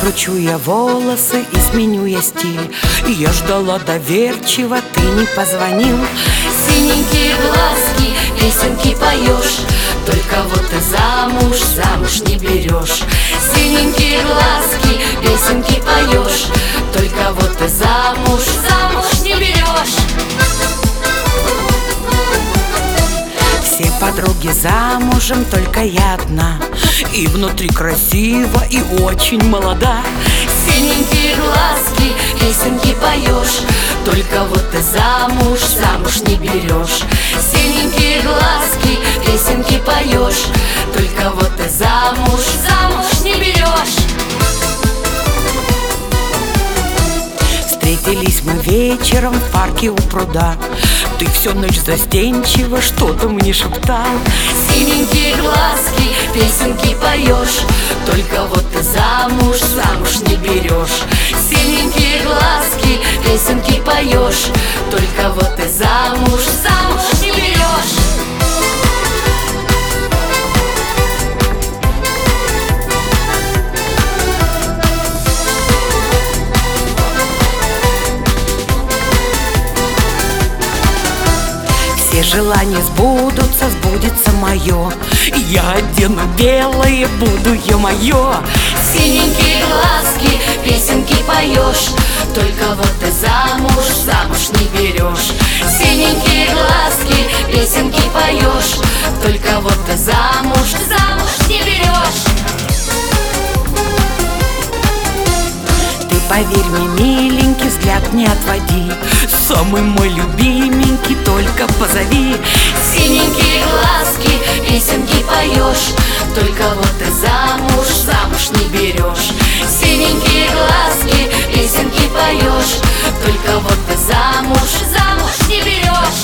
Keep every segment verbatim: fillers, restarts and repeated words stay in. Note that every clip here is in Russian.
Закручу я волосы и сменю я стиль. И я ждала доверчиво, ты не позвонил. Синенькие глазки, песенки поешь, только вот ты замуж, замуж не берешь. Синенькие глазки, песенки поешь, только вот ты замуж, замуж не берешь. Все подруги замужем, только я одна. И внутри красива, и очень молода. Синенькие глазки, песенки поешь, только вот ты замуж, замуж не берешь. Синенькие глазки, песенки поешь, только вот ты замуж, замуж не берешь. Встретились мы вечером в парке у пруда. Ты всю ночь застенчиво что-то мне шептал. Синенькие глазки, песенки поешь, только вот ты замуж, замуж не берешь. Синенькие глазки, песенки поешь, только вот ты замуж, замуж не берешь. Все желания сбудутся, сбудется мое. Я одену белое, буду я мое. Синенькие глазки, песенки поешь, только вот ты замуж, замуж не берешь. Синенькие глазки, песенки поешь, только вот ты замуж, замуж не берешь. Ты поверь мне, миленький, взгляд не отводи. Самый мой любименький, только позови. Синенькие глазки, песенки поешь, только вот ты замуж, замуж не берешь. Синенькие глазки, песенки поешь, только вот ты замуж, замуж не берешь.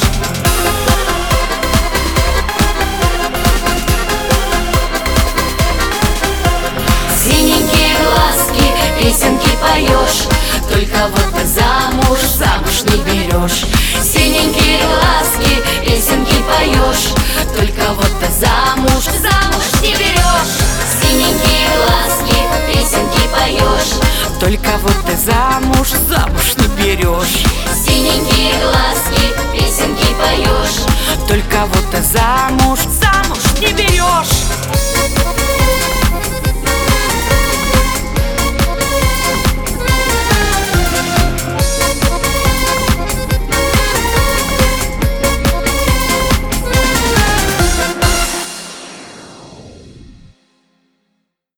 Синенькие глазки, песенки поешь, только вот ты замуж, замуж не берешь. Синенькие глазки, песенки поешь, только вот ты замуж, замуж не берешь. Синенькие глазки, песенки поешь, только вот ты замуж, замуж не берешь. Синенькие глазки, песенки поешь, только вот ты замуж, замуж не берешь.